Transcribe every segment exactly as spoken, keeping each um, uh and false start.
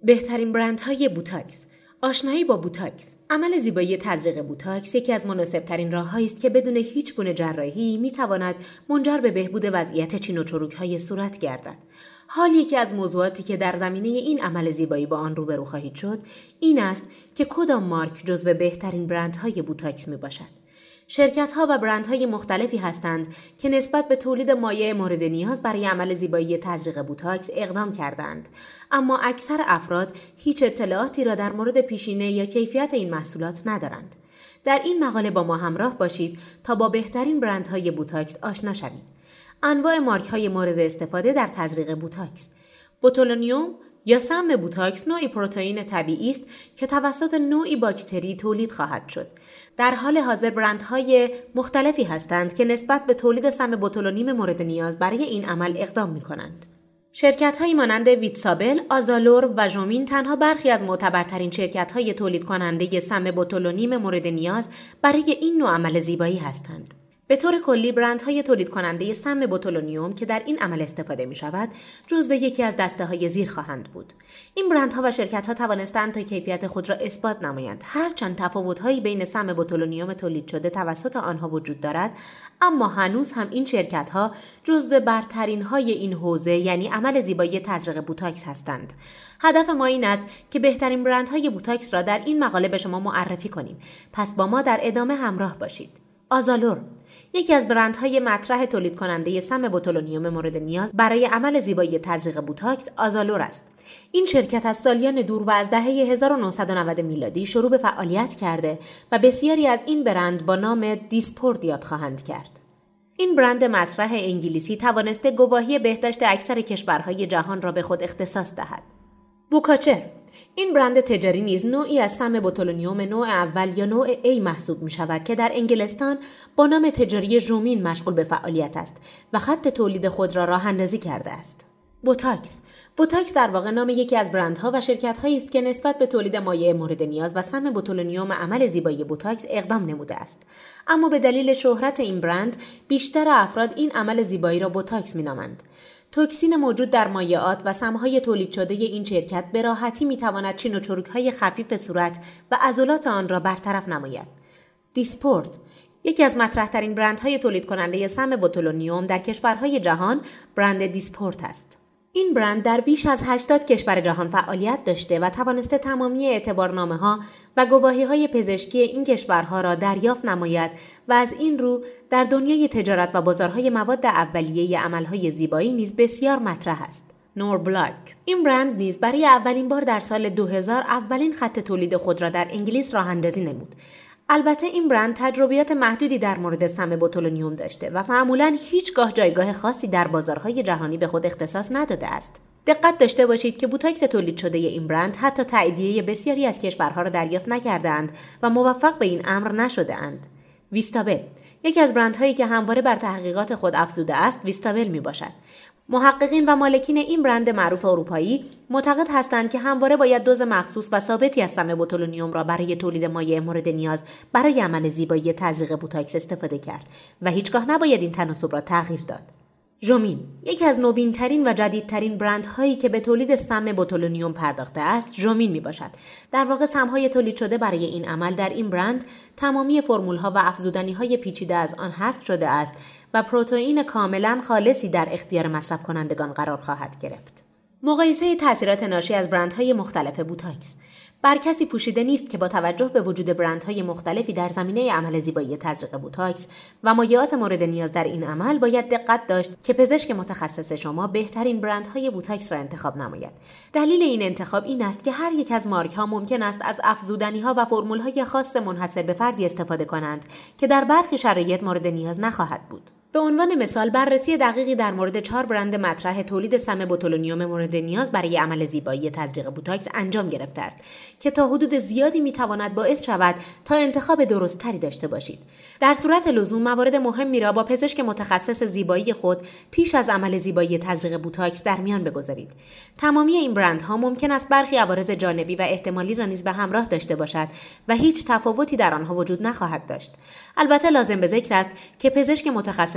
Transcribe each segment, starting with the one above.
بهترین برندهای بوتاکس. آشنایی با بوتاکس. عمل زیبایی تزریق بوتاکس یکی از مناسب‌ترین راه‌هایی است که بدون هیچ گونه جراحی می‌تواند منجر به بهبود وضعیت چین و چروک‌های صورت گردد. حال یکی از موضوعاتی که در زمینه این عمل زیبایی با آن روبرو خواهید شد، این است که کدام مارک جزو بهترین برندهای بوتاکس میباشد. شرکت‌ها و برندهای مختلفی هستند که نسبت به تولید مایع مورد نیاز برای عمل زیبایی تزریق بوتاکس اقدام کردند، اما اکثر افراد هیچ اطلاعاتی را در مورد پیشینه یا کیفیت این محصولات ندارند. در این مقاله با ما همراه باشید تا با بهترین برندهای بوتاکس آشنا شوید. انواع مارک‌های مورد استفاده در تزریق بوتاکس. بوتولونیوم یا سم بوتاکس نوعی پروتئین طبیعی است که توسط نوعی باکتری تولید خواهد شد. در حال حاضر برندهای مختلفی هستند که نسبت به تولید سم بوتولونیم مورد نیاز برای این عمل اقدام می‌کنند. شرکت‌هایی مانند ویتسابل، آزالور و ژومین تنها برخی از معتبرترین شرکت‌های تولید کننده سم بوتولونیم مورد نیاز برای این نوع عمل زیبایی هستند. به طور کلی برندهای تولید کننده سم بوتولونیوم که در این عمل استفاده می شود جزو یکی از دسته های زیر خواهند بود. این برندها و شرکت ها توانستند تا کیفیت خود را اثبات نمایند. هرچند تفاوت هایی بین سم بوتولونیوم تولید شده توسط آنها وجود دارد، اما هنوز هم این شرکت ها جزو برترین های این حوزه یعنی عمل زیبایی تزریق بوتاکس هستند. هدف ما این است که بهترین برندهای بوتاکس را در این مقاله به شما معرفی کنیم. پس با ما در ادامه همراه باشید. آزالور یکی از برندهای مطرح تولید کننده سم بوتولونیوم مورد نیاز برای عمل زیبایی تزریق بوتاکس آزالور است. این شرکت از سالیان دور و از دهه هزار و نهصد و نود میلادی شروع به فعالیت کرده و بسیاری از این برند با نام دیسپورت یاد خواهند کرد. این برند مطرح انگلیسی توانسته گواهی بهداشت اکثر کشورهای جهان را به خود اختصاص دهد. بوکاچر این برند تجاری نیز نوعی از سم بوتولونیوم نوع اول یا نوع A محسوب می شود که در انگلستان با نام تجاری ژومین مشغول به فعالیت است و خط تولید خود را راه اندازی کرده است. بوتاکس بوتاکس در واقع نام یکی از برندها و شرکت‌هایی است که نسبت به تولید مایع مورد نیاز و سم بوتولونیوم عمل زیبایی بوتاکس اقدام نموده است. اما به دلیل شهرت این برند بیشتر افراد این عمل زیبایی را بوتاکس می‌نامند. توکسین موجود در مایعات و سمهای تولید شده این شرکت به راحتی میتواند چین و چروکهای خفیف صورت و عضلات آن را برطرف نماید. دیسپورت یکی از مطرح‌ترین برندهای تولید کننده سم بوتولونیوم در کشورهای جهان برند دیسپورت است. این برند در بیش از هشتاد کشور جهان فعالیت داشته و توانسته تمامی اعتبارنامه‌ها و گواهی‌های پزشکی این کشورها را دریافت نماید و از این رو در دنیای تجارت و بازارهای مواد اولیه عمل‌های زیبایی نیز بسیار مطرح است. نوربلاک این برند نیز برای اولین بار در سال دو هزار اولین خط تولید خود را در انگلیس راه اندازی نمود. البته این برند تجربیات محدودی در مورد سم بوتولونیوم داشته و معمولاً هیچگاه جایگاه خاصی در بازارهای جهانی به خود اختصاص نداده است. دقت داشته باشید که بوتاکس تولید شده این برند حتی تاییدیه بسیاری از کشورها را دریافت نکرده‌اند و موفق به این امر نشده‌اند. ویستابل یکی از برندهایی که همواره بر تحقیقات خود افزوده است ویستابل میباشد. محققین و مالکین این برند معروف اروپایی معتقد هستند که همواره باید دوز مخصوص و ثابتی از سم بوتولونیوم را برای تولید مایع مورد نیاز برای عمل زیبایی تزریق بوتاکس استفاده کرد و هیچگاه نباید این تناسب را تغییر داد. ژومین یکی از نوین‌ترین و جدیدترین برندهایی که به تولید سم بوتولونیوم پرداخته است ژومین میباشد. در واقع سمهای تولید شده برای این عمل در این برند تمامی فرمول‌ها و افزودنی‌های پیچیده از آن حذف شده است و پروتئین کاملاً خالصی در اختیار مصرف کنندگان قرار خواهد گرفت. مقایسه تاثیرات ناشی از برندهای مختلف بوتاکس بر کسی پوشیده نیست که با توجه به وجود برندهای مختلفی در زمینه عمل زیبایی تزریق بوتاکس و مایعات مورد نیاز در این عمل باید دقت داشت که پزشک متخصص شما بهترین برندهای بوتاکس را انتخاب نماید. دلیل این انتخاب این است که هر یک از مارک‌ها ممکن است از افزودنی‌ها و فرمول‌های خاص منحصر به فردی استفاده کنند که در برخی شرایط مورد نیاز نخواهد بود. به عنوان مثال بررسی دقیقی در مورد چهار برند مطرح تولید سم بوتولونیوم مورد نیاز برای عمل زیبایی تزریق بوتاکس انجام گرفته است که تا حدود زیادی میتواند باعث شود تا انتخاب درست‌تری داشته باشید. در صورت لزوم موارد مهمی را با پزشک متخصص زیبایی خود پیش از عمل زیبایی تزریق بوتاکس در میان بگذارید. تمامی این برندها ممکن است برخی عوارض جانبی و احتمالی را نیز به همراه داشته باشد و هیچ تفاوتی در آنها وجود نخواهد داشت. البته لازم به ذکر است که پزشک متخصص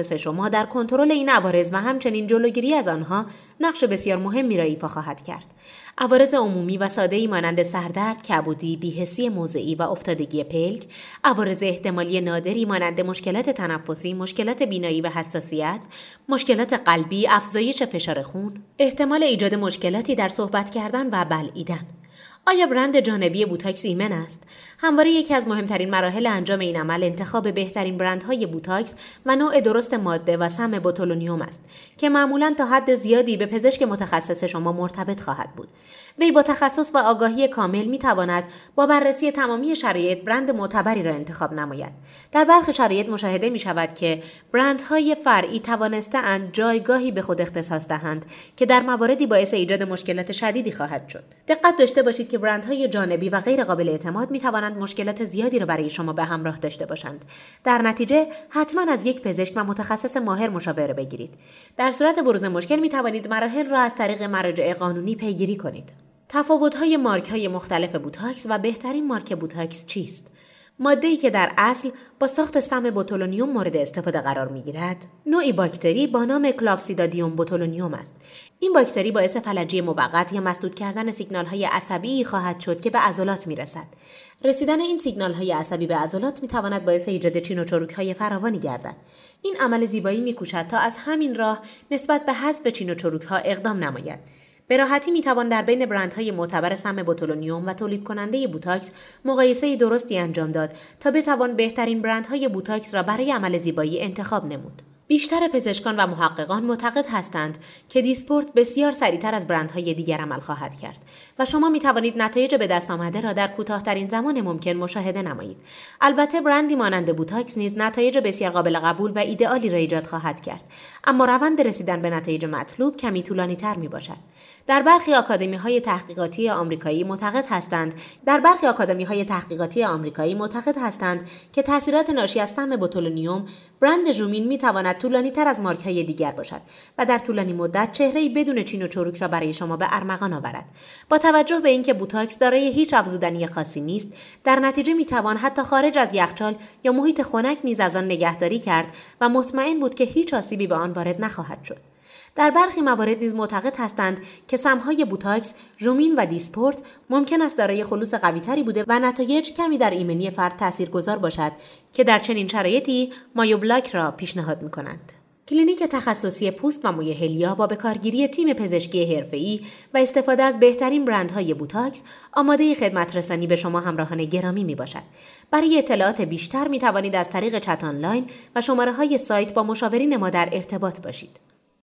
متخصص شما در کنترل این عوارض و همچنین جلوگیری از آنها نقش بسیار مهمی را ایفا خواهد کرد. عوارض عمومی و ساده‌ای مانند سردرد، کبودی، بی‌حسی موضعی و افتادگی پلک، عوارض احتمالی نادری مانند مشکلات تنفسی، مشکلات بینایی و حساسیت، مشکلات قلبی، افزایش فشار خون، احتمال ایجاد مشکلاتی در صحبت کردن و بلعیدن. آیا برند جانبی بوتاکس ایمن است؟ همواره یکی از مهمترین مراحل انجام این عمل انتخاب بهترین برندهای بوتاکس و نوع درست ماده و سم بوتولونیوم است که معمولاً تا حد زیادی به پزشک متخصص شما مرتبط خواهد بود. وی با تخصص و آگاهی کامل می‌تواند با بررسی تمامی شرایط برند معتبری را انتخاب نماید. در برخی شرایط مشاهده می‌شود که برندهای فرعی توانسته‌اند جایگاهی به خود اختصاص دهند که در مواردی باعث ایجاد مشکلات شدیدی خواهد شد. دقت داشته باشید که برندهای جانبی و غیر قابل اعتماد می‌توانند مشکلات زیادی را برای شما به همراه داشته باشند. در نتیجه حتما از یک پزشک و متخصص ماهر مشاوره بگیرید. در صورت بروز مشکل می‌توانید مراحل را از طریق مراجع قانونی پیگیری کنید. تفاوت‌های مارک‌های مختلف بوتاکس و بهترین مارک بوتاکس چیست؟ ماده‌ای که در اصل با ساخت سم بوتولونیوم مورد استفاده قرار می‌گیرد، نوعی باکتری با نام کلاوسیدادیوم بوتولونیوم است. این باکتری باعث فلجی موقت یا مسدود کردن سیگنال‌های عصبی خواهد شد که به عضلات می‌رسد. رسیدن این سیگنال‌های عصبی به عضلات می‌تواند باعث ایجاد چین و چروک‌های فراوانی گردد. این عمل زیبایی می‌کوشد تا از همین راه نسبت به حذف چین و چروک‌ها اقدام نماید. به راحتی میتوان در بین برندهای معتبر سم بوتولونیوم و تولید کننده بوتاکس مقایسه درستی انجام داد تا بتوان بهترین برندهای بوتاکس را برای عمل زیبایی انتخاب نمود. بیشتر پزشکان و محققان معتقد هستند که دیسپورت بسیار سریعتر از برندهای دیگر عمل خواهد کرد و شما می توانید نتایج به دست آمده را در کوتاه‌ترین زمان ممکن مشاهده نمایید. البته برندی مانند بوتاکس نیز نتایج بسیار قابل قبول و ایدئالی را ایجاد خواهد کرد، اما روند رسیدن به نتایج مطلوب کمی طولانی‌تر میباشد. در برخی آکادمی‌های تحقیقاتی آمریکایی معتقد هستند در برخی آکادمی‌های تحقیقاتی آمریکایی معتقد هستند که تاثیرات ناشی از سم بوتولونیوم برند ژومین میتواند طولانی‌تر از مارک‌های دیگر باشد و در طولانی مدت چهره‌ای بدون چین و چروک را برای شما به ارمغان آورد. با توجه به اینکه بوتاکس دارای هیچ افزودنی خاصی نیست، در نتیجه میتوان حتی خارج از یخچال یا محیط خنک نیز از آن نگهداری کرد و مطمئن بود که هیچ آسیبی به آن وارد نخواهد شد. در برخی موارد نیز معتقد هستند که سمهای بوتاکس، ژومین و دیسپورت ممکن است دارای خلوص قوی‌تری بوده و نتایج کمی در ایمنی فرد تاثیرگذار باشد که در چنین شرایطی مایوبلاک را پیشنهاد می‌کنند. کلینیک تخصصی پوست و موی هلیا با بکارگیری تیم پزشکی حرفه‌ای و استفاده از بهترین برندهای بوتاکس آماده خدمت رسانی به شما همراهان گرامی می باشد. برای اطلاعات بیشتر می توانید از طریق چت آنلاین و شماره‌های سایت با مشاورین ما در ارتباط باشید.